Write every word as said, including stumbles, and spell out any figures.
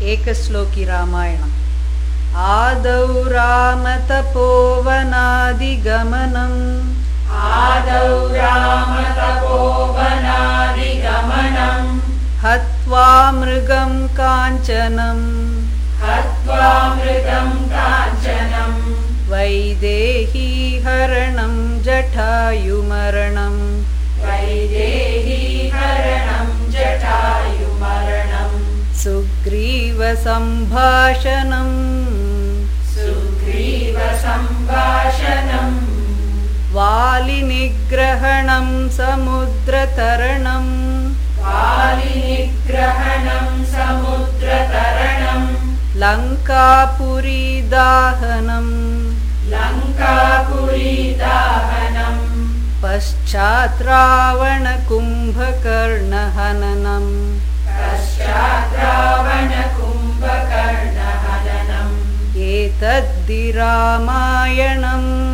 एकश्लोकी रामायणम्। आदौ रामतपोवनादिगमनम् आदौ रामतपोवनादिगमनम् हत्वा मृगं काञ्चनम् हत्वा मृगं काञ्चनम् वैदेही हरणं जटायुमरणम् वैदेही हरणं जटायुमरणम् सुग्रीव सम्भाषणम् सुग्रीव सम्भाषणम् वालिनिग्रहणं समुद्रतरणम् वालिनिग्रहणं समुद्रतरणम् लङ्कापुरीदाहनम् लङ्कापुरीदाहनम् पश्चात् रावणकुम्भकर्णहननम् पश्चात् रावणकुम्भकर्णहननम् एतद्धि रामायणम्